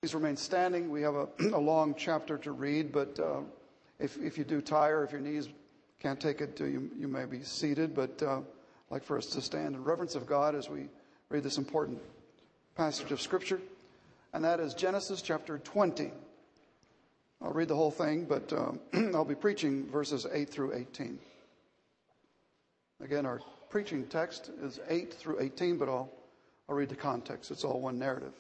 Please remain standing. We have a long chapter to read, but if you do tire, if your knees can't take it, you may be seated. But I'd like for us to stand in reverence of God as we read this important passage of Scripture, and that is Genesis chapter 20. I'll read the whole thing, but I'll be preaching verses 8 through 18. Again, our preaching text is 8 through 18, but I'll read the context. It's all one narrative.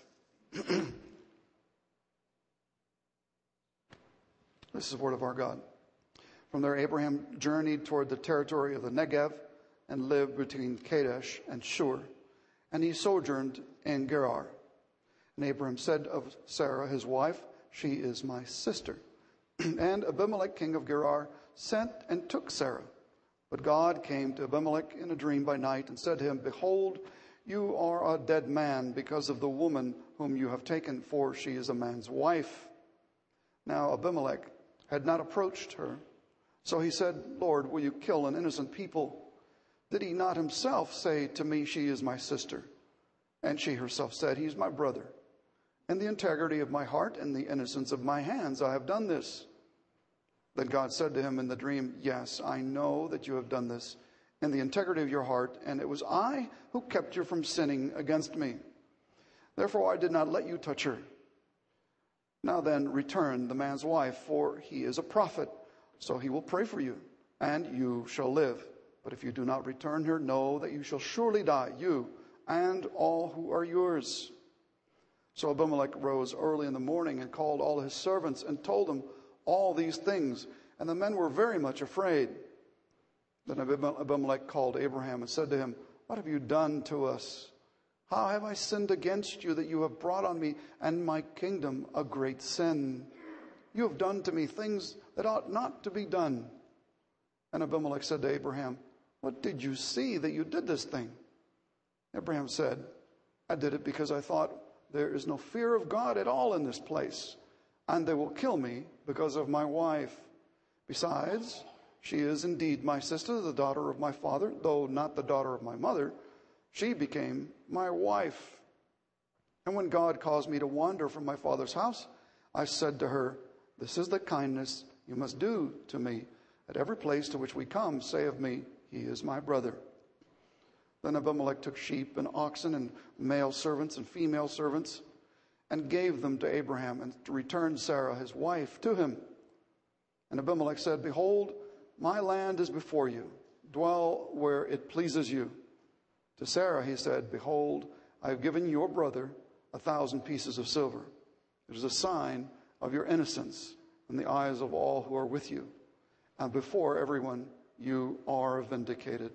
This is the word of our God. From there, Abraham journeyed toward the territory of the Negev and lived between Kadesh and Shur. And he sojourned in Gerar. And Abraham said of Sarah, his wife, "She is my sister." And Abimelech, king of Gerar, sent and took Sarah. But God came to Abimelech in a dream by night and said to him, "Behold, you are a dead man because of the woman whom you have taken, for she is a man's wife." Now Abimelech had not approached her. So he said, "Lord, will you kill an innocent people? Did he not himself say to me, 'She is my sister'?" And she herself said, "He is my brother. In the integrity of my heart and the innocence of my hands I have done this." Then God said to him in the dream, "Yes, I know that you have done this in the integrity of your heart, and it was I who kept you from sinning against me. Therefore I did not let you touch her. Now then, return the man's wife, for he is a prophet, so he will pray for you, and you shall live. But if you do not return her, know that you shall surely die, you and all who are yours." So Abimelech rose early in the morning and called all his servants and told them all these things, and the men were very much afraid. Then Abimelech called Abraham and said to him, "What have you done to us? How have I sinned against you that you have brought on me and my kingdom a great sin? You have done to me things that ought not to be done." And Abimelech said to Abraham, "What did you see that you did this thing?" Abraham said, "I did it because I thought, there is no fear of God at all in this place, and they will kill me because of my wife. Besides, she is indeed my sister, the daughter of my father, though not the daughter of my mother. She became my wife. And when God caused me to wander from my father's house, I said to her, 'This is the kindness you must do to me. At every place to which we come, say of me, he is my brother.' Then Abimelech took sheep and oxen and male servants and female servants and gave them to Abraham and returned Sarah, his wife, to him. And Abimelech said, 'Behold, my land is before you. Dwell where it pleases you.' To Sarah he said, 'Behold, I have given your brother 1,000 pieces of silver. It is a sign of your innocence in the eyes of all who are with you. And before everyone you are vindicated.'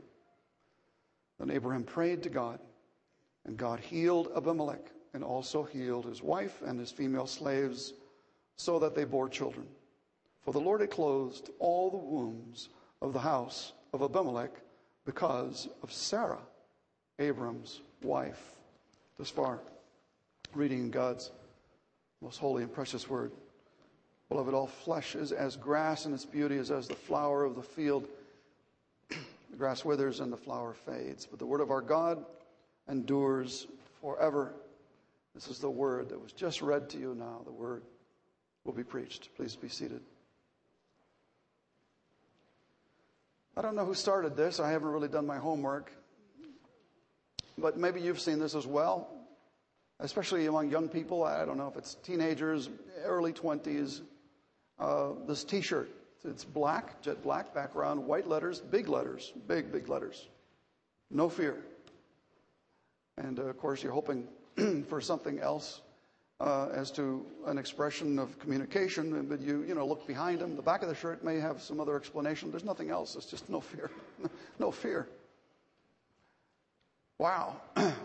Then Abraham prayed to God, and God healed Abimelech and also healed his wife and his female slaves, so that they bore children. For the Lord had closed all the wombs of the house of Abimelech because of Sarah, Abram's wife." Thus far, reading in God's most holy and precious word. Beloved, all flesh is as grass, and its beauty is as the flower of the field. The grass withers and the flower fades, but the word of our God endures forever. This is the word that was just read to you now. The word will be preached. Please be seated. I don't know who started this. I haven't really done my homework. But maybe you've seen this as well, especially among young people. I don't know if it's teenagers, early 20s. This T-shirt, it's black, jet black background, white letters, big letters, big letters. No fear. And of course, you're hoping for something else as to an expression of communication. But you look behind them. The back of the shirt may have some other explanation. There's nothing else. It's just no fear. No fear. Wow.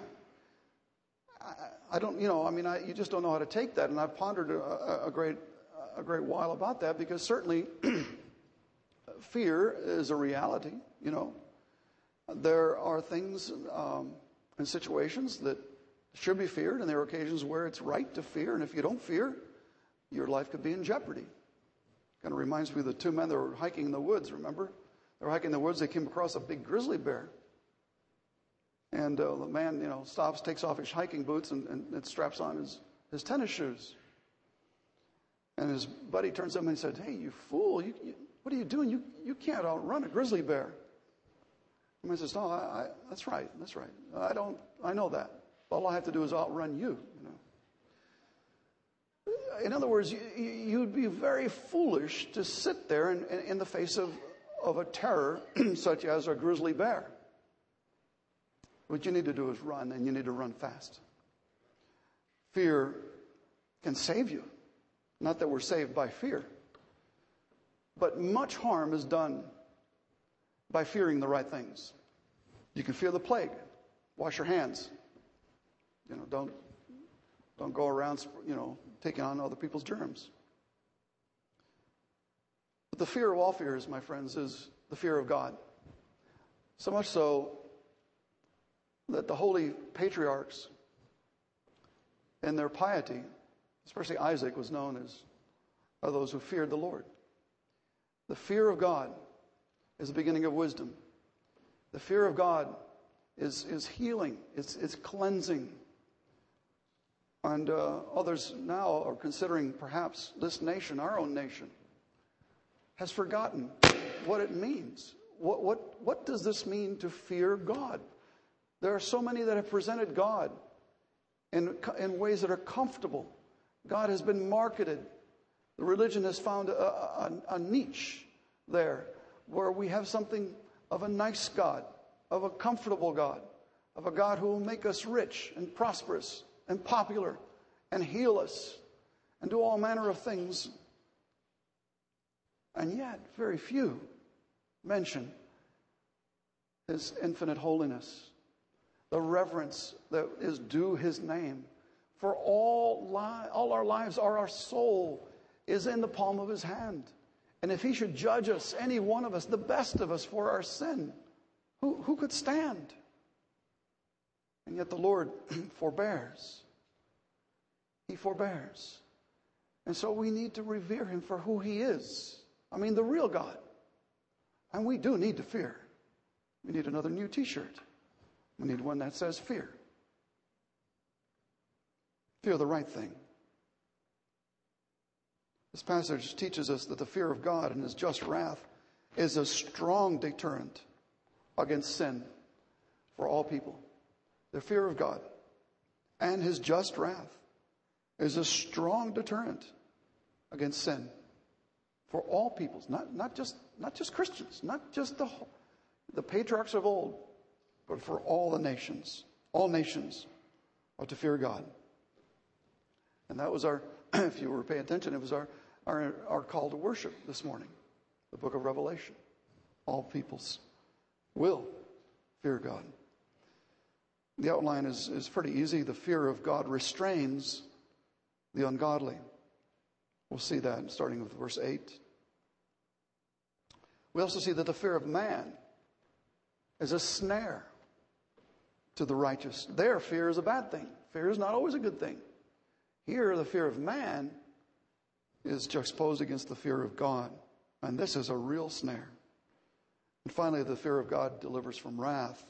I don't, you just don't know how to take that. And I've pondered a great while about that, because certainly fear is a reality, There are things and situations that should be feared, and there are occasions where it's right to fear. And if you don't fear, your life could be in jeopardy. Kind of reminds me of the two men that were hiking in the woods, remember? They were hiking in the woods. They came across a big grizzly bear. And the man, stops, takes off his hiking boots and straps on his tennis shoes. And his buddy turns to him and said, "Hey, you fool, what are you doing? You can't outrun a grizzly bear." The man says, "No, that's right. I know that. All I have to do is outrun you." In other words, you'd be very foolish to sit there in the face of a terror such as a grizzly bear. What you need to do is run, and you need to run fast. Fear can save you. Not that we're saved by fear. But much harm is done by fearing the right things. You can fear the plague. Wash your hands. Don't go around, taking on other people's germs. But the fear of all fears, my friends, is the fear of God. So much so that the holy patriarchs in their piety, especially Isaac, was known as those who feared the Lord. The fear of God is the beginning of wisdom. The fear of God is healing. It's cleansing. And others now are considering perhaps this nation, our own nation, has forgotten what it means. What does this mean to fear God? There are so many that have presented God in ways that are comfortable. God has been marketed. The religion has found a niche there where we have something of a nice God, of a comfortable God, of a God who will make us rich and prosperous and popular and heal us and do all manner of things. And yet, very few mention His infinite holiness, the reverence that is due His name. For all our lives, our soul is in the palm of His hand. And if He should judge us, any one of us, the best of us, for our sin, who could stand? And yet the Lord forbears. He forbears. And so we need to revere Him for who He is. I mean, the real God. And we do need to fear. We need another new t-shirt. We need one that says fear. Fear the right thing. This passage teaches us that the fear of God and His just wrath is a strong deterrent against sin for all people. The fear of God and His just wrath is a strong deterrent against sin for all peoples, not just Christians, not just the patriarchs of old, but for all the nations. All nations are to fear God. And that was our, if you were paying attention, it was our call to worship this morning, the book of Revelation. All peoples will fear God. The outline is pretty easy. The fear of God restrains the ungodly. We'll see that starting with verse 8. We also see that the fear of man is a snare to the righteous. Their fear is a bad thing. Fear is not always a good thing. Here, the fear of man is juxtaposed against the fear of God. And this is a real snare. And finally, the fear of God delivers from wrath.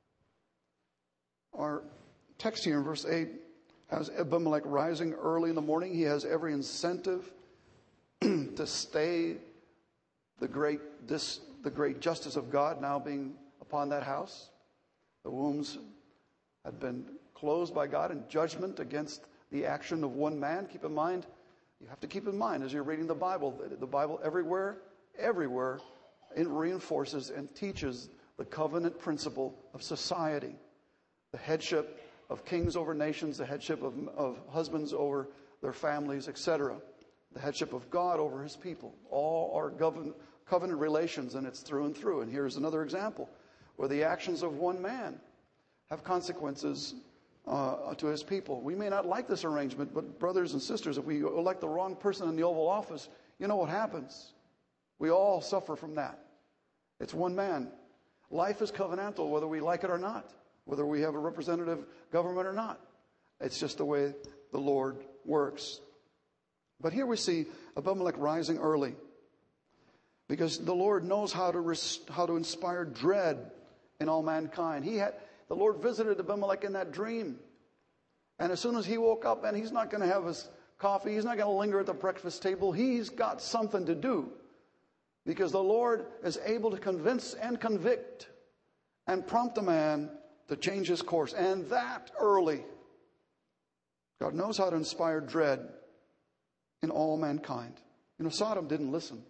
Our text here in verse 8 has Abimelech rising early in the morning. He has every incentive to stay the great justice of God now being upon that house. The wombs had been closed by God in judgment against the action of one man. You have to keep in mind as you're reading the Bible everywhere, it reinforces and teaches the covenant principle of society. The headship of kings over nations, the headship of husbands over their families, etc. The headship of God over His people. All are covenant relations, and it's through and through. And here's another example where the actions of one man have consequences to His people. We may not like this arrangement, but brothers and sisters, if we elect the wrong person in the Oval Office, you know what happens. We all suffer from that. It's one man. Life is covenantal, whether we like it or not, whether we have a representative government or not. It's just the way the Lord works. But here we see Abimelech rising early, because the Lord knows how to inspire dread in all mankind. The Lord visited Abimelech in that dream. And as soon as he woke up, and he's not going to have his coffee. He's not going to linger at the breakfast table. He's got something to do, because the Lord is able to convince and convict and prompt a man to change his course, and that early. God knows how to inspire dread in all mankind. You know, Sodom didn't listen.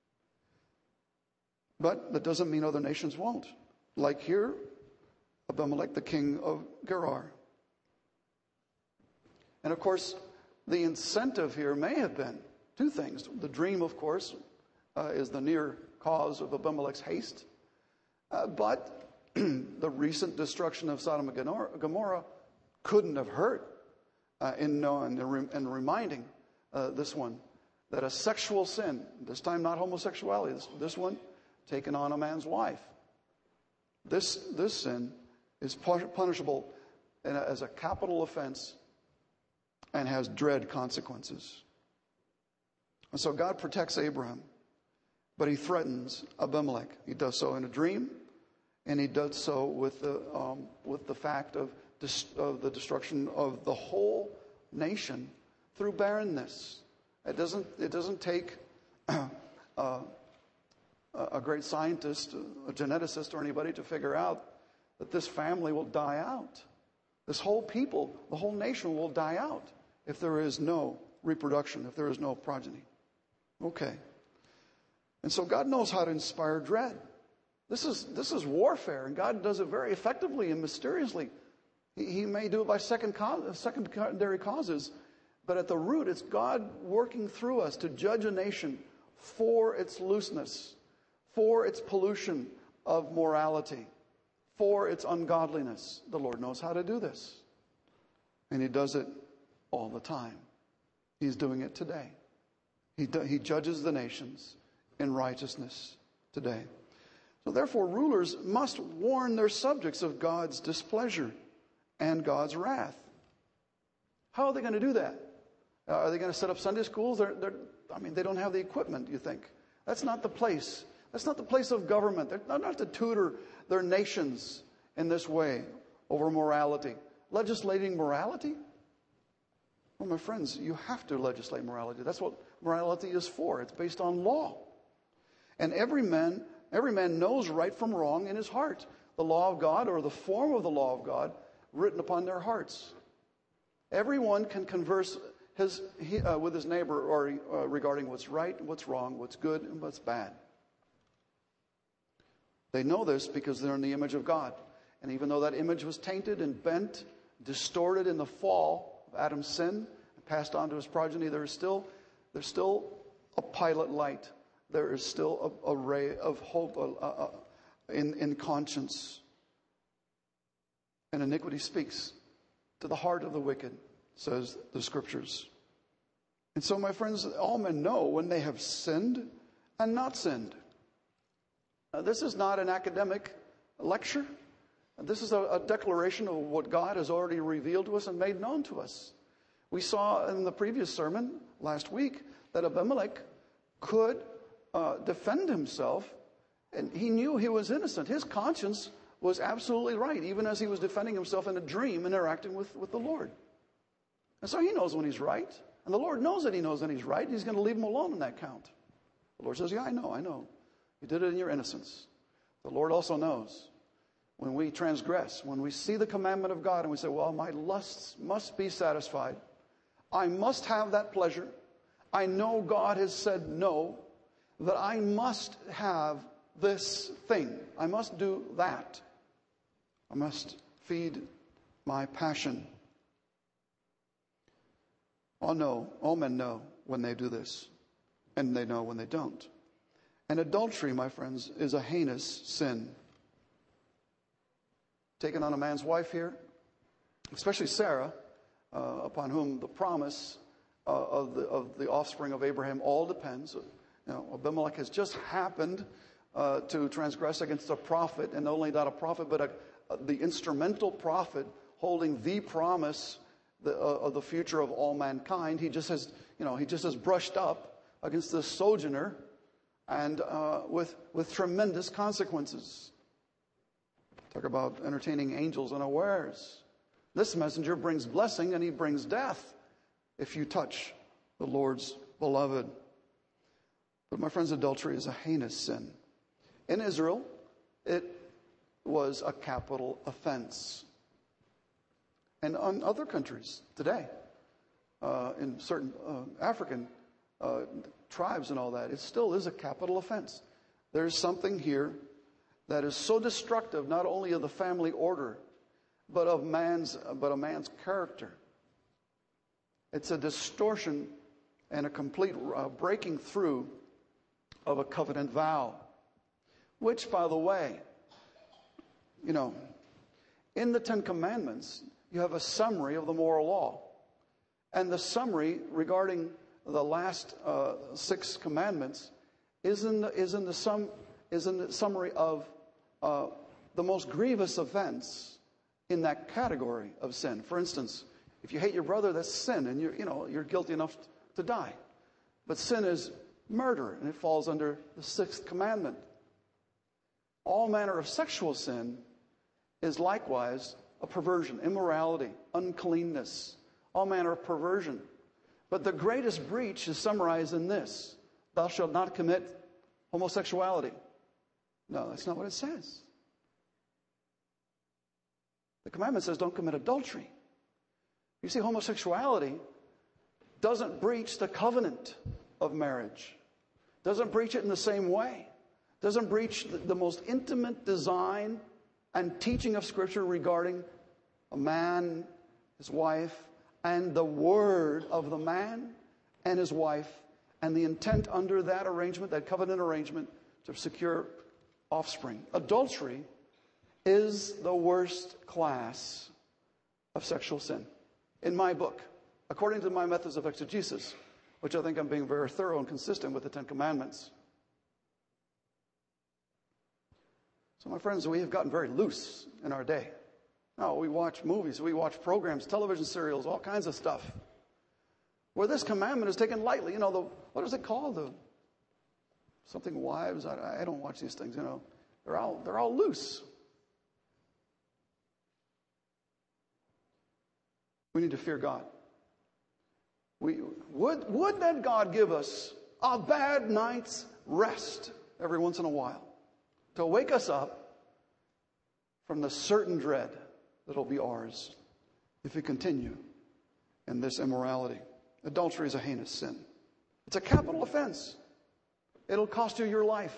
But that doesn't mean other nations won't. Like here, Abimelech, the king of Gerar. And of course, the incentive here may have been two things. The dream, of course, is the near cause of Abimelech's haste. But the recent destruction of Sodom and Gomorrah couldn't have hurt in knowing and reminding this one that a sexual sin, this time not homosexuality, this one, taken on a man's wife. This sin is punishable as a capital offense and has dread consequences. And so God protects Abraham, but he threatens Abimelech. He does so in a dream, and he does so with the fact of the destruction of the whole nation through barrenness. It doesn't take a great scientist, a geneticist, or anybody to figure out that this family will die out. This whole people, the whole nation will die out if there is no reproduction, if there is no progeny. Okay. And so God knows how to inspire dread. This is warfare, and God does it very effectively and mysteriously. He may do it by secondary causes, but at the root, it's God working through us to judge a nation for its looseness, for its pollution of morality, for its ungodliness. The Lord knows how to do this. And he does it all the time. He's doing it today. He judges the nations in righteousness today. So therefore, rulers must warn their subjects of God's displeasure and God's wrath. How are they going to do that? Are they going to set up Sunday schools? They don't have the equipment, you think. That's not the place. That's not the place of government. They're not to tutor their nations in this way over morality. Legislating morality? Well, my friends, you have to legislate morality. That's what morality is for. It's based on law. And every man knows right from wrong in his heart. The law of God, or the form of the law of God, written upon their hearts. Everyone can converse with his neighbor or regarding what's right, what's wrong, what's good, and what's bad. They know this because they're in the image of God. And even though that image was tainted and bent, distorted in the fall of Adam's sin, and passed on to his progeny, there's still a pilot light. There is still a ray of hope in conscience. And iniquity speaks to the heart of the wicked, says the Scriptures. And so, my friends, all men know when they have sinned and not sinned. Now, this is not an academic lecture. This is a declaration of what God has already revealed to us and made known to us. We saw in the previous sermon last week that Abimelech could defend himself, and he knew he was innocent. His conscience was absolutely right, even as he was defending himself in a dream, interacting with the Lord. And so he knows when he's right, and the Lord knows that he knows when he's right, and he's going to leave him alone in that count. The Lord says, yeah, I know. You did it in your innocence. The Lord also knows when we transgress, when we see the commandment of God and we say, well, my lusts must be satisfied. I must have that pleasure. I know God has said no, that I must have this thing. I must do that. I must feed my passion. All men know when they do this, and they know when they don't. And adultery, my friends, is a heinous sin. Taken on a man's wife here, especially Sarah, upon whom the promise of the offspring of Abraham all depends. Abimelech has just happened to transgress against a prophet, and not only not a prophet, but the instrumental prophet holding the promise of the future of all mankind. He just has brushed up against this sojourner, and with tremendous consequences. Talk about entertaining angels unawares. This messenger brings blessing and he brings death if you touch the Lord's beloved. But my friends, adultery is a heinous sin. In Israel, it was a capital offense. And in other countries today, in certain African tribes and all that, it still is a capital offense. There's something here that is so destructive, not only of the family order, but of man's character. It's a distortion and a complete breaking through of a covenant vow, which, by the way, in the Ten Commandments, you have a summary of the moral law. And the summary regarding the last 6 commandments is in the summary of the most grievous offense in that category of sin. For instance, if you hate your brother, that's sin, and you're guilty enough to die. But sin is murder, and it falls under the 6th commandment. All manner of sexual sin is likewise a perversion, immorality, uncleanness, all manner of perversion. But the greatest breach is summarized in this: thou shalt not commit homosexuality. No, that's not what it says. The commandment says don't commit adultery. You see, homosexuality doesn't breach the covenant of marriage. Doesn't breach it in the same way. Doesn't breach the most intimate design and teaching of Scripture regarding a man, his wife, and the word of the man and his wife, and the intent under that arrangement, that covenant arrangement, to secure offspring. Adultery is the worst class of sexual sin, in my book, according to my methods of exegesis, which I think I'm being very thorough and consistent with the Ten Commandments. So, my friends, we have gotten very loose in our day. Now, we watch movies, we watch programs, television serials, all kinds of stuff, where this commandment is taken lightly. What is it called? Something wives. I don't watch these things. They're all loose. We need to fear God. Would that God give us a bad night's rest every once in a while to wake us up from the certain dread that'll be ours if we continue in this immorality. Adultery is a heinous sin. It's a capital offense. It'll cost you your life.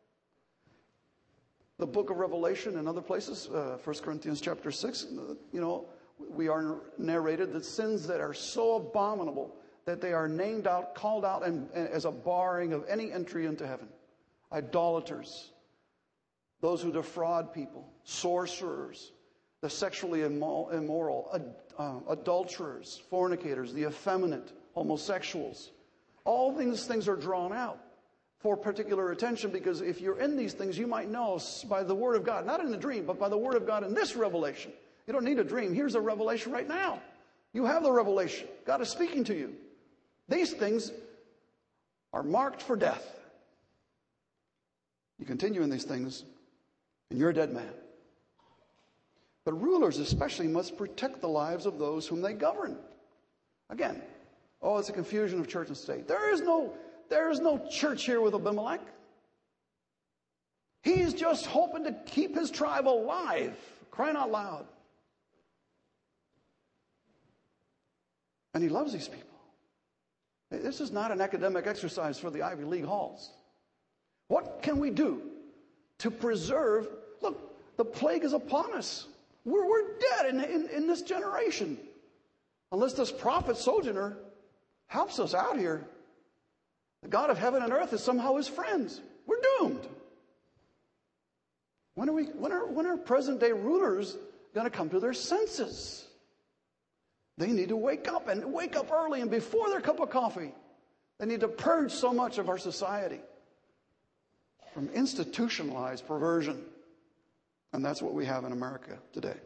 The book of Revelation and other places, 1 Corinthians chapter 6, we are narrated that sins that are so abominable that they are named out, called out, and as a barring of any entry into heaven. Idolaters, those who defraud people, sorcerers, the sexually immoral, adulterers, fornicators, the effeminate, homosexuals. All these things are drawn out for particular attention, because if you're in these things, you might know by the Word of God, not in a dream, but by the Word of God in this revelation. You don't need a dream. Here's a revelation right now. You have the revelation. God is speaking to you. These things are marked for death. You continue in these things, and you're a dead man. But rulers especially must protect the lives of those whom they govern. Again, it's a confusion of church and state. There is no church here with Abimelech. He's just hoping to keep his tribe alive, crying out loud. And he loves these people. This is not an academic exercise for the Ivy League halls. What can we do to preserve? Look, the plague is upon us. We're dead in this generation. Unless this prophet Sojourner helps us out here, the God of heaven and earth is somehow his friends. We're doomed. When are present day rulers going to come to their senses? They need to wake up, and wake up early, and before their cup of coffee. They need to purge so much of our society from institutionalized perversion. And that's what we have in America today.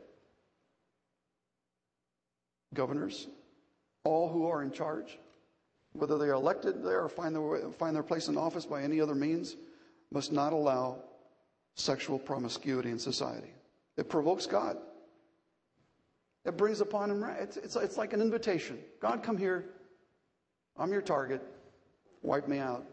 Governors, all who are in charge, whether they are elected there or find their place in office by any other means, must not allow sexual promiscuity in society. It provokes God. It brings upon him, it's like an invitation. God, come here. I'm your target. Wipe me out.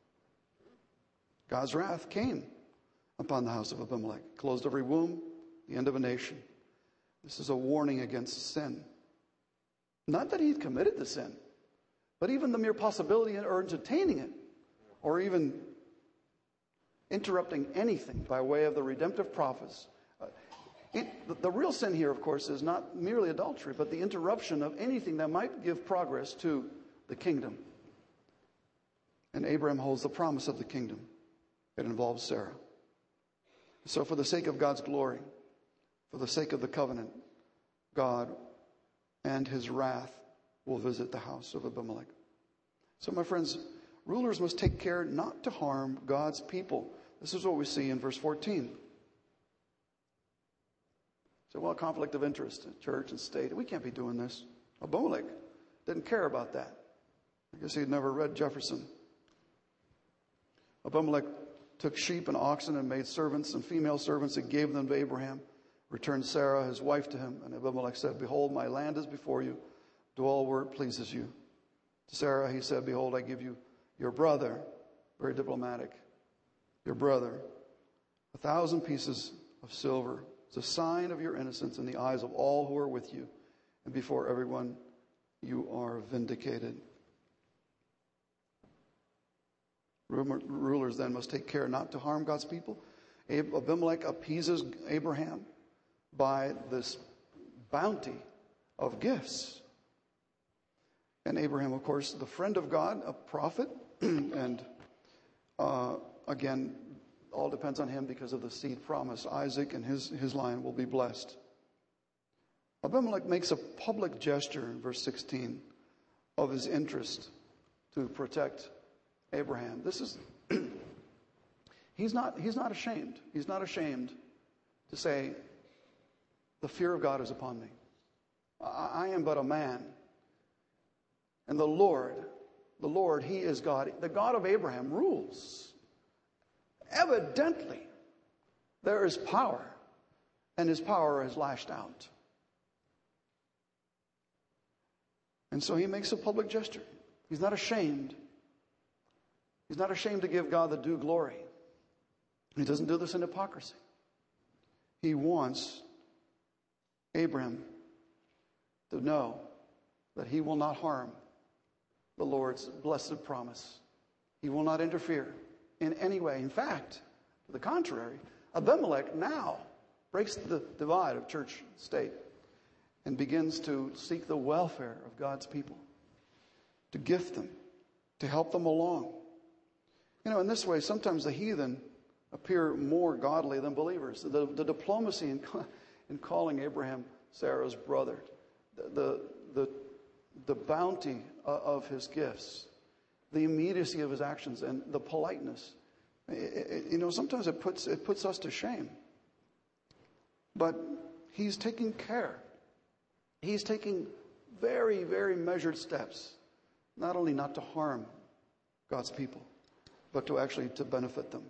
God's wrath came upon the house of Abimelech. Closed every womb, the end of a nation. This is a warning against sin. Not that he'd committed the sin, but even the mere possibility or entertaining it, or even interrupting anything by way of the redemptive prophets. The real sin here, of course, is not merely adultery, but the interruption of anything that might give progress to the kingdom. And Abraham holds the promise of the kingdom. It involves Sarah. So for the sake of God's glory, for the sake of the covenant, God and his wrath will visit the house of Abimelech. So my friends, rulers must take care not to harm God's people. This is what we see in verse 14. So, well, conflict of interest in church and state. We can't be doing this. Abimelech didn't care about that. I guess he'd never read Jefferson. Abimelech took sheep and oxen and made servants and female servants and gave them to Abraham. Returned Sarah, his wife, to him. And Abimelech said, behold, my land is before you. Do all where it pleases you. To Sarah he said, behold, I give you your brother. Very diplomatic. Your brother. 1,000 pieces of silver. It's a sign of your innocence in the eyes of all who are with you. And before everyone, you are vindicated. Rulers then must take care not to harm God's people. Abimelech appeases Abraham by this bounty of gifts. And Abraham, of course, the friend of God, a prophet, and again, all depends on him because of the seed promise. Isaac and his line will be blessed. Abimelech makes a public gesture in verse 16 of his interest to protect Abraham. This is he's not ashamed. He's not ashamed to say, the fear of God is upon me. I am but a man. And the Lord, he is God. The God of Abraham rules. Evidently, there is power, and his power is lashed out. And so he makes a public gesture. He's not ashamed. He's not ashamed to give God the due glory. He doesn't do this in hypocrisy. He wants Abraham to know that he will not harm the Lord's blessed promise. He will not interfere in any way. In fact, to the contrary, Abimelech now breaks the divide of church and state and begins to seek the welfare of God's people, to gift them, to help them along. In this way, sometimes the heathen appear more godly than believers. The diplomacy in calling Abraham Sarah's brother, the bounty of his gifts, the immediacy of his actions, and the politeness. Sometimes it puts us to shame. But he's taking care. He's taking very, very measured steps, not only not to harm God's people, but to benefit them.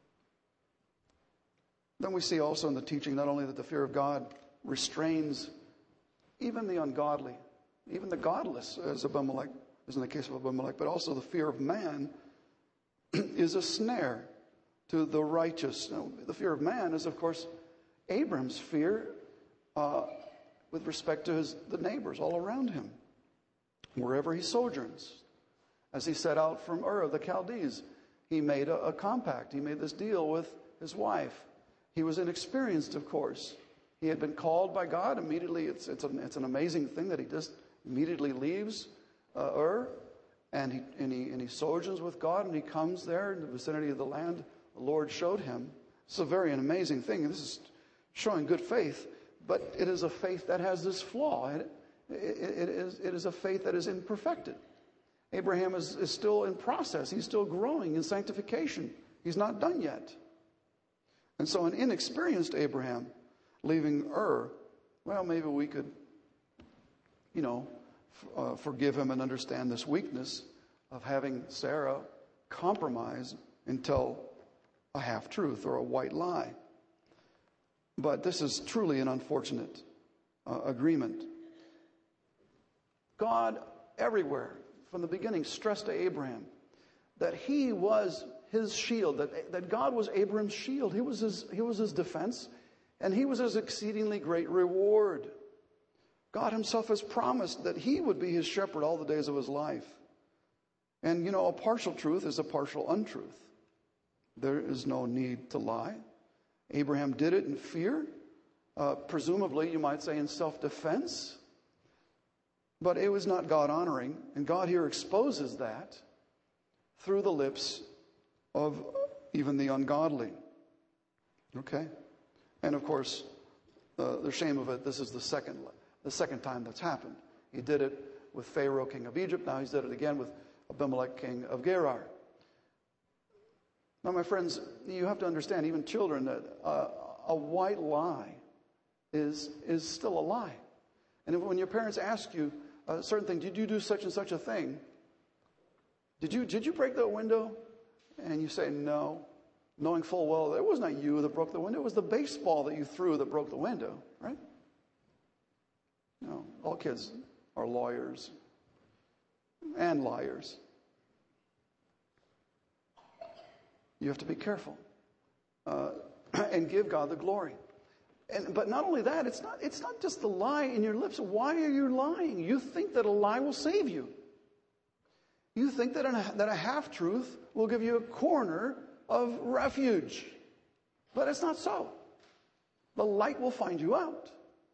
Then we see also in the teaching not only that the fear of God restrains even the ungodly, even the godless, as Abimelech is in the case of Abimelech, but also the fear of man is a snare to the righteous. Now, the fear of man is, of course, Abram's fear with respect to the neighbors all around him, wherever he sojourns. As he set out from Ur of the Chaldees, he made a compact. He made this deal with his wife. He was inexperienced, of course. He had been called by God immediately. It's an amazing thing that he just immediately leaves Ur, and he sojourns with God, and he comes there in the vicinity of the land the Lord showed him. It's a very amazing thing. This is showing good faith, but it is a faith that has this flaw. It is a faith that is imperfected. Abraham is still in process. He's still growing in sanctification. He's not done yet. And so an inexperienced Abraham leaving Ur, well, maybe we could, forgive him and understand this weakness of having Sarah compromise and tell a half-truth or a white lie. But this is truly an unfortunate agreement. God everywhere, from the beginning stressed to Abraham that he was his shield, that God was Abraham's shield. He was his defense, and he was his exceedingly great reward. God himself has promised that he would be his shepherd all the days of his life. And, a partial truth is a partial untruth. There is no need to lie. Abraham did it in fear, presumably, you might say, in self-defense. But it was not God-honoring, and God here exposes that through the lips of even the ungodly. Okay? And, of course, the shame of it, this is the second time that's happened. He did it with Pharaoh, king of Egypt. Now he's did it again with Abimelech, king of Gerar. Now, my friends, you have to understand, even children, that a white lie is still a lie. And when your parents ask you a certain thing, did you do such and such a thing? Did you break the window? And you say no, knowing full well it was not you that broke the window. It was the baseball that you threw that broke the window, right? No, all kids are lawyers and liars. You have to be careful and give God the glory. But not only that, it's not just the lie in your lips. Why are you lying? You think that a lie will save you. You think that a half-truth will give you a corner of refuge. But it's not so. The light will find you out.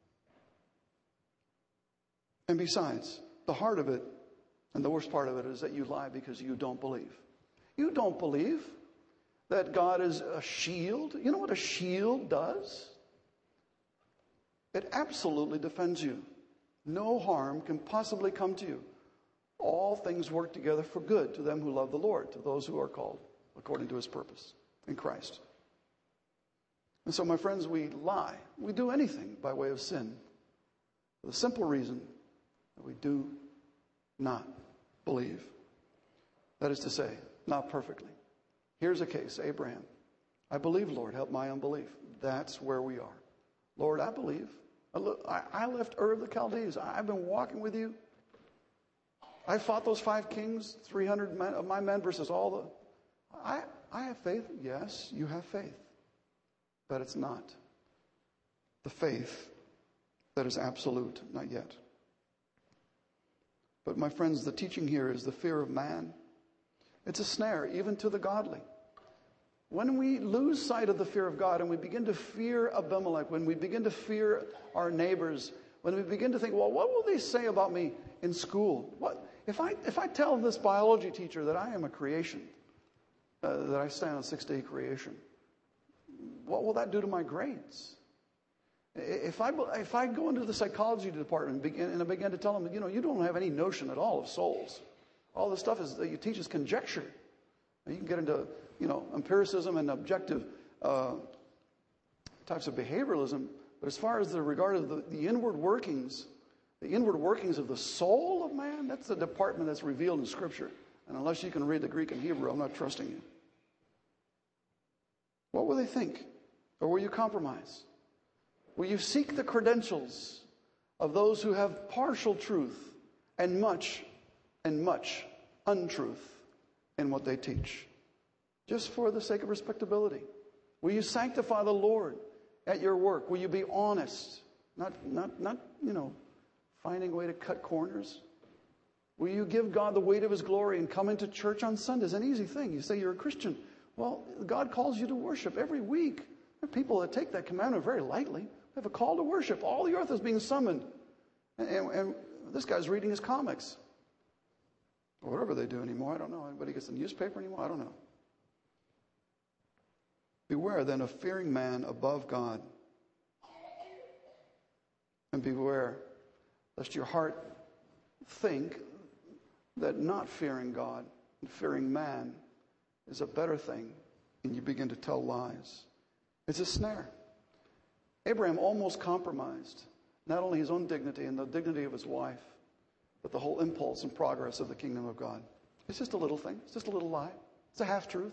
And besides, the heart of it, and the worst part of it, is that you lie because you don't believe. You don't believe that God is a shield. You know what a shield does? It absolutely defends you. No harm can possibly come to you. All things work together for good to them who love the Lord, to those who are called according to his purpose in Christ. And so, my friends, we lie. We do anything by way of sin for the simple reason that we do not believe. That is to say, not perfectly. Here's a case, Abraham. I believe, Lord, help my unbelief. That's where we are. Lord, I believe. I left Ur of the Chaldees. I've been walking with you. I fought those 5 kings, 300 men, of my men versus all the... I have faith. Yes, you have faith. But it's not the faith that is absolute, not yet. But my friends, the teaching here is the fear of man. It's a snare, even to the godly. When we lose sight of the fear of God and we begin to fear Abimelech, when we begin to fear our neighbors, when we begin to think, well, what will they say about me in school? What if I tell this biology teacher that I am a creation, that I stand on 6-day creation? What will that do to my grades? If I go into the psychology department and I begin to tell them, you don't have any notion at all of souls. All the stuff that you teach is conjecture. You can get into, empiricism and objective types of behavioralism. But as far as the regard of the inward workings of the soul of man, that's the department that's revealed in Scripture. And unless you can read the Greek and Hebrew, I'm not trusting you. What will they think? Or will you compromise? Will you seek the credentials of those who have partial truth and much untruth in what they teach, just for the sake of respectability? Will you sanctify the Lord at your work? Will you be honest, not finding a way to cut corners? Will you give God the weight of his glory and come into church on Sundays? An easy thing. You say you're a Christian. Well, God calls you to worship every week. There are people that take that commandment very lightly. They have a call to worship. All the earth is being summoned. And this guy's reading his comics. Or whatever they do anymore. I don't know. Anybody gets the newspaper anymore? I don't know. Beware then of fearing man above God. And beware lest your heart think that not fearing God and fearing man is a better thing, and you begin to tell lies. It's a snare. Abraham almost compromised not only his own dignity and the dignity of his wife, but the whole impulse and progress of the kingdom of God. It's just a little thing. It's just a little lie. It's a half-truth.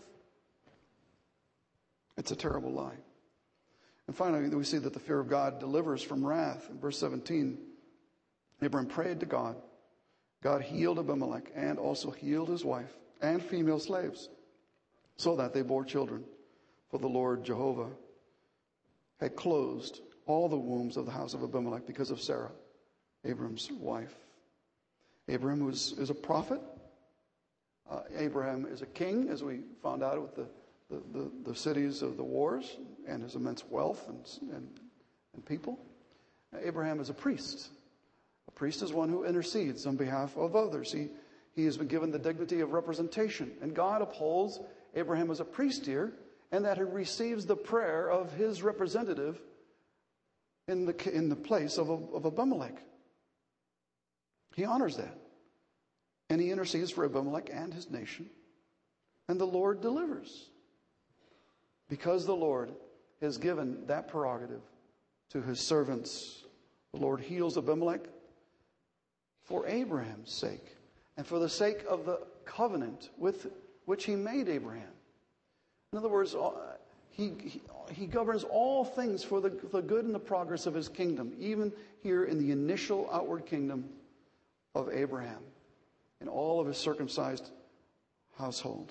It's a terrible lie. And finally, we see that the fear of God delivers from wrath. In verse 17, Abraham prayed to God, God healed Abimelech and also healed his wife and female slaves, so that they bore children. For the Lord Jehovah had closed all the wombs of the house of Abimelech because of Sarah, Abram's wife. Abraham is a prophet. Abraham is a king, as we found out with the cities of the wars and his immense wealth and people. Abraham is a priest. A priest is one who intercedes on behalf of others. He has been given the dignity of representation. And God upholds Abraham as a priest here, and that he receives the prayer of his representative in the place of Abimelech. He honors that. And he intercedes for Abimelech and his nation. And the Lord delivers. Because the Lord has given that prerogative to his servants. The Lord heals Abimelech for Abraham's sake and for the sake of the covenant with which he made Abraham. In other words, he governs all things for the good and the progress of his kingdom, even here in the initial outward kingdom of Abraham, in all of his circumcised household.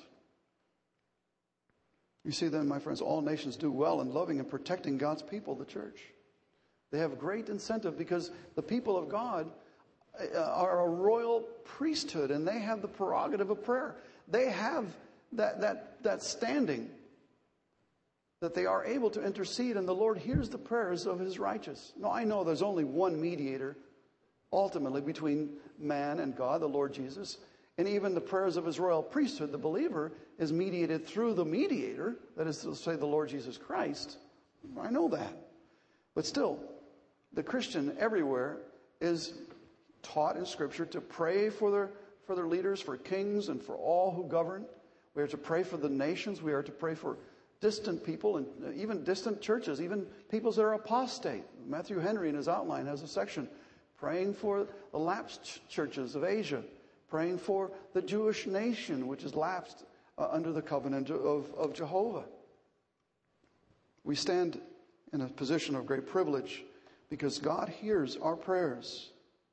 You see then, my friends, all nations do well in loving and protecting God's people, the church. They have great incentive because the people of God are a royal priesthood, and they have the prerogative of prayer. They have that standing that they are able to intercede, and the Lord hears the prayers of his righteous. Now, I know there's only one mediator, ultimately, between man and God, the Lord Jesus. And even the prayers of his royal priesthood, the believer, is mediated through the mediator, that is to say, the Lord Jesus Christ. I know that. But still, the Christian everywhere is taught in Scripture to pray for their leaders, for kings, and for all who govern. We are to pray for the nations. We are to pray for distant people and even distant churches, even peoples that are apostate. Matthew Henry in his outline has a section praying for the lapsed churches of Asia, praying for the Jewish nation, which is lapsed under the covenant of Jehovah. We stand in a position of great privilege because God hears our prayers.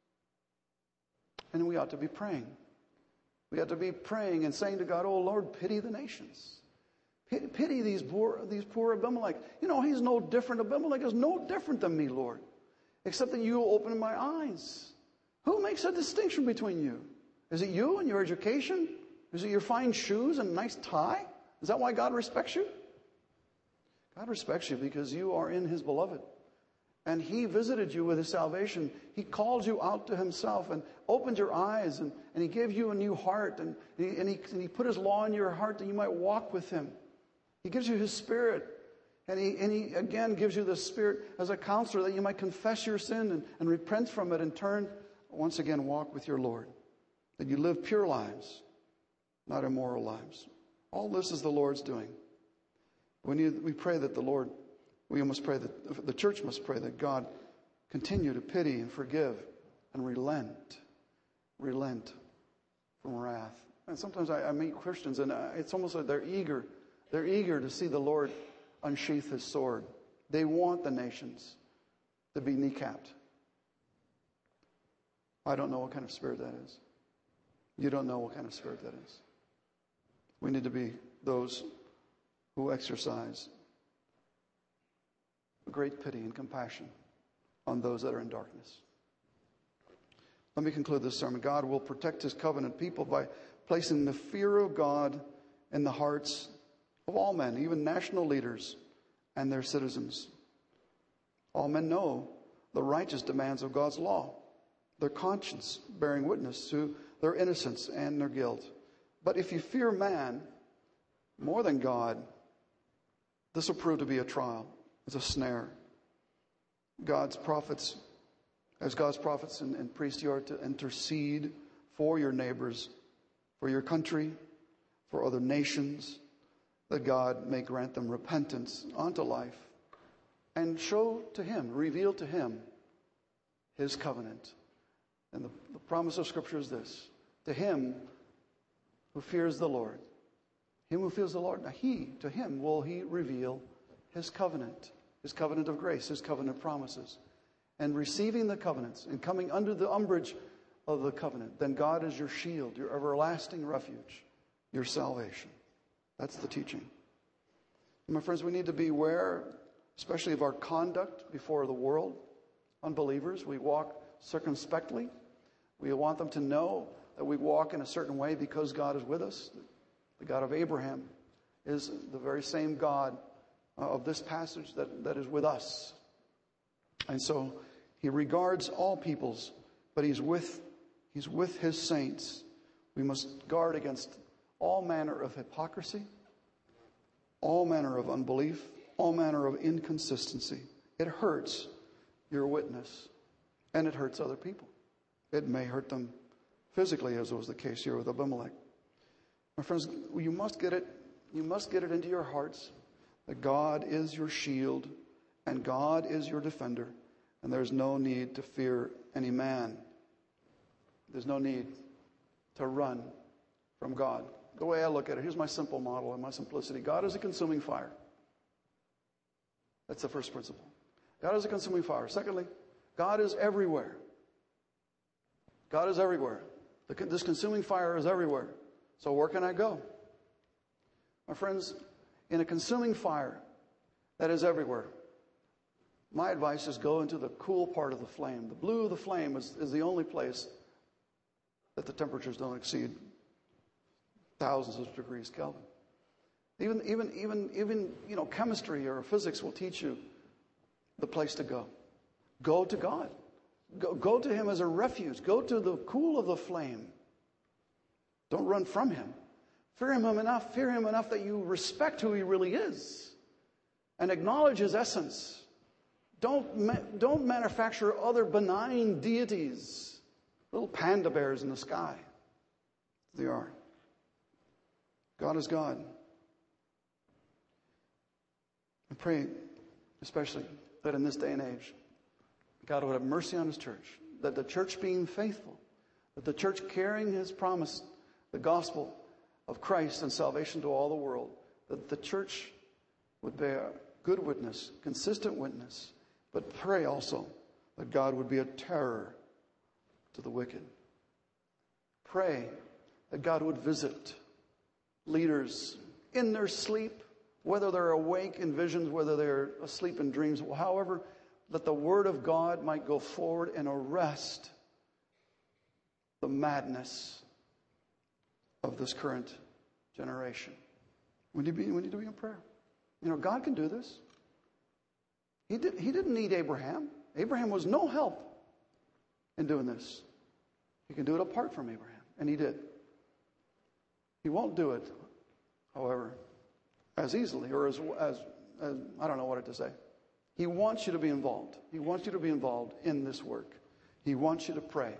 And we ought to be praying. We ought to be praying and saying to God, "Oh Lord, pity the nations. Pity these poor Abimelech. You know, he's no different. Abimelech is no different than me, Lord, except that you open my eyes. Who makes a distinction between you? Is it you and your education? Is it your fine shoes and nice tie? Is that why God respects you? God respects you because you are in his beloved. And he visited you with his salvation. He called you out to himself and opened your eyes, and he gave you a new heart, and he put his law in your heart that you might walk with him. He gives you his Spirit, and he again gives you the Spirit as a counselor that you might confess your sin and repent from it and turn, once again, walk with your Lord. That you live pure lives, not immoral lives. All this is the Lord's doing. We pray that we must pray that the church must pray that God continue to pity and forgive and relent from wrath. And sometimes I meet Christians, and it's almost like they're eager to see the Lord unsheath his sword. They want the nations to be kneecapped. I don't know what kind of spirit that is. You don't know what kind of spirit that is. We need to be those who exercise great pity and compassion on those that are in darkness. Let me conclude this sermon. God will protect his covenant people by placing the fear of God in the hearts of all men, even national leaders and their citizens. All men know the righteous demands of God's law, their conscience bearing witness to their innocence and their guilt. But if you fear man more than God, this will prove to be a trial. It's a snare. God's prophets and priests, you are to intercede for your neighbors, for your country, for other nations, that God may grant them repentance unto life and show to him, reveal to him his covenant. And the promise of Scripture is this: to him who fears the Lord, him who fears the Lord, to him will he reveal his covenant of grace, his covenant promises. And receiving the covenants and coming under the umbrage of the covenant, then God is your shield, your everlasting refuge, your salvation. That's the teaching. And my friends, we need to be aware, especially of our conduct before the world. Unbelievers, we walk circumspectly. We want them to know that we walk in a certain way because God is with us. The God of Abraham is the very same God of this passage that is with us. And so he regards all peoples, but he's with his saints. We must guard against all manner of hypocrisy, all manner of unbelief, all manner of inconsistency. It hurts your witness, and it hurts other people. It may hurt them physically, as was the case here with Abimelech. My friends, you must get it into your hearts that God is your shield and God is your defender, and there's no need to fear any man. There's no need to run from God. The way I look at it, here's my simple model and my simplicity. God is a consuming fire. That's the first principle. God is a consuming fire. Secondly, God is everywhere. God is everywhere. This consuming fire is everywhere. So where can I go? My friends, in a consuming fire that is everywhere, my advice is go into the cool part of the flame. The blue of the flame is the only place that the temperatures don't exceed thousands of degrees Kelvin. Even chemistry or physics will teach you the place to go. Go to God. Go to him as a refuge. Go to the cool of the flame. Don't run from him. Fear him enough that you respect who he really is and acknowledge his essence. Don't manufacture other benign deities, little panda bears in the sky. They are. God is God. I pray especially that in this day and age, God would have mercy on his church, that the church being faithful, that the church carrying his promise, the gospel of Christ and salvation to all the world, that the church would bear good witness, consistent witness, but pray also that God would be a terror to the wicked. Pray that God would visit leaders in their sleep, whether they're awake in visions, whether they're asleep in dreams, however, that the word of God might go forward and arrest the madness of this current generation. We need to be in prayer. God can do this. He didn't need Abraham. Abraham was no help in doing this. He can do it apart from Abraham, and he did. He won't do it, however, as easily or as I don't know what to say. He wants you to be involved. He wants you to be involved in this work. He wants you to pray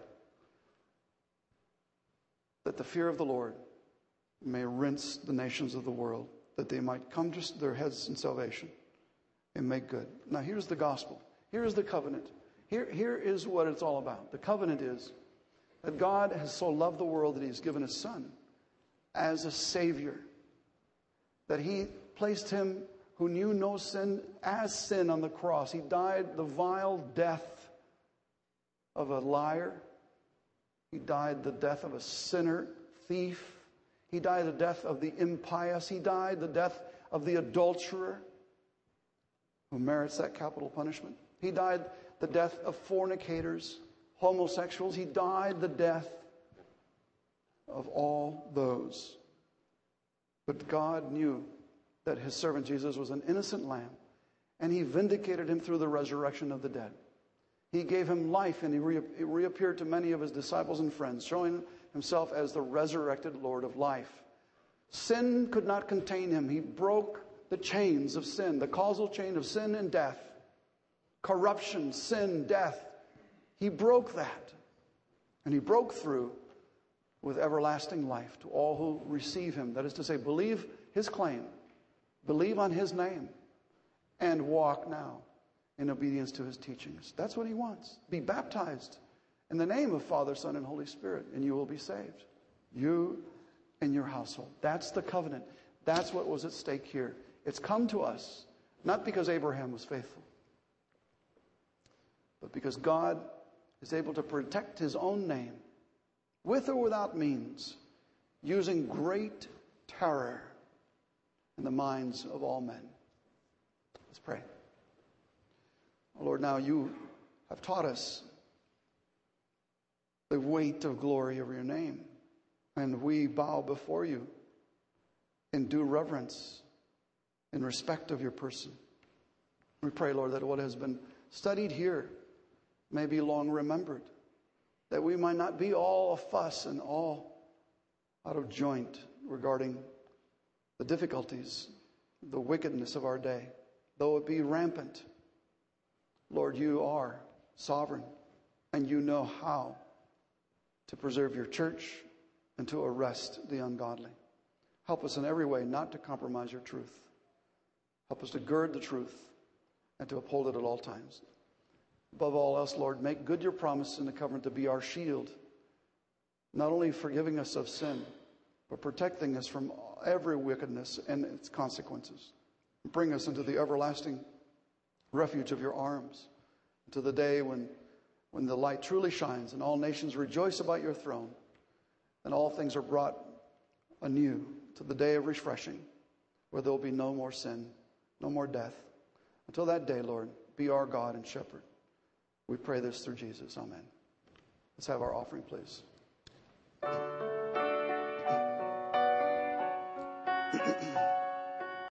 that the fear of the Lord may rinse the nations of the world, that they might come to their heads in salvation and make good. Now here's the gospel. Here's the covenant. Here is what it's all about. The covenant is that God has so loved the world that he's given his son as a savior, that he placed him who knew no sin as sin on the cross. He died the vile death of a liar. He died the death of a sinner, thief. He died the death of the impious. He died the death of the adulterer who merits that capital punishment. He died the death of fornicators, homosexuals. He died the death of all those. But God knew that his servant Jesus was an innocent lamb, and he vindicated him through the resurrection of the dead. He gave him life, and he reappeared to many of his disciples and friends, showing himself as the resurrected Lord of life. Sin could not contain him. He broke the chains of sin, the causal chain of sin and death. Corruption, sin, death. He broke that. And he broke through with everlasting life to all who receive him. That is to say, believe his claim, believe on his name, and walk now in obedience to his teachings. That's what he wants. Be baptized in the name of Father, Son, and Holy Spirit, and you will be saved. You and your household. That's the covenant. That's what was at stake here. It's come to us, not because Abraham was faithful, but because God is able to protect his own name with or without means, using great terror in the minds of all men. Let's pray. Oh Lord, now you have taught us the weight of glory of your name, and we bow before you in due reverence, in respect of your person. We pray, Lord, that what has been studied here may be long remembered, that we might not be all a fuss and all out of joint regarding the difficulties, the wickedness of our day, though it be rampant. Lord, you are sovereign, and you know how to preserve your church and to arrest the ungodly. Help us in every way not to compromise your truth. Help us to gird the truth and to uphold it at all times. Above all else, Lord, make good your promise in the covenant to be our shield, not only forgiving us of sin, but protecting us from every wickedness and its consequences. Bring us into the everlasting refuge of your arms, to the day when the light truly shines and all nations rejoice about your throne, and all things are brought anew to the day of refreshing, where there will be no more sin, no more death. Until that day, Lord, be our God and shepherd. We pray this through Jesus. Amen. Let's have our offering, please.